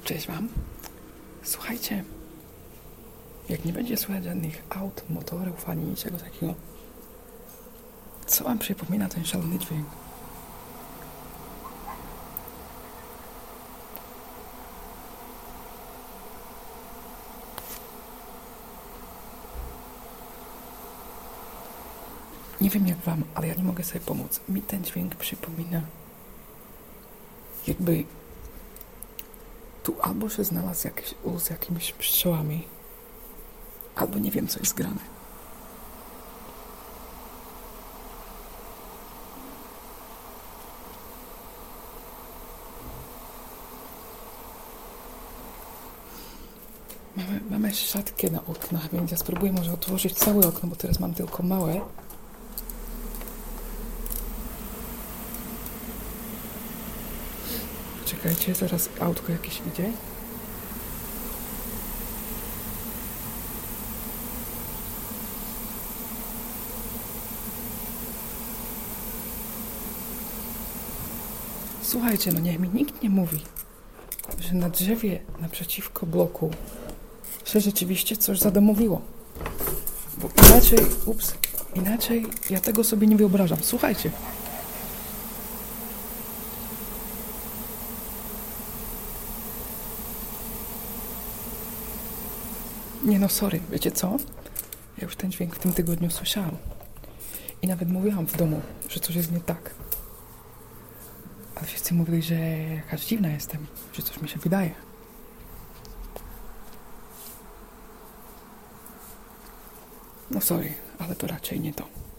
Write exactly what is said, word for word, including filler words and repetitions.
Cześć wam. Słuchajcie, jak nie będzie słychać żadnych aut, motorów, ani niczego takiego, co wam przypomina ten szalony dźwięk? Nie wiem jak wam, ale ja nie mogę sobie pomóc. Mi ten dźwięk przypomina, jakby tu albo się znalazł jakiś ul z jakimiś pszczołami, albo nie wiem co jest grane. Mamy, mamy szatkę na oknach, więc ja spróbuję może otworzyć całe okno, bo teraz mam tylko małe. Czekajcie, zaraz autko jakieś idzie. Słuchajcie, no niech mi nikt nie mówi, że na drzewie naprzeciwko bloku się rzeczywiście coś zadomowiło. Bo inaczej, ups, inaczej ja tego sobie nie wyobrażam. Słuchajcie. Nie no, sorry, wiecie co? Ja już ten dźwięk w tym tygodniu słyszałam. I nawet mówiłam w domu, że coś jest nie tak. Ale wszyscy mówili, że jakaś dziwna jestem, że coś mi się wydaje. No sorry, ale to raczej nie to.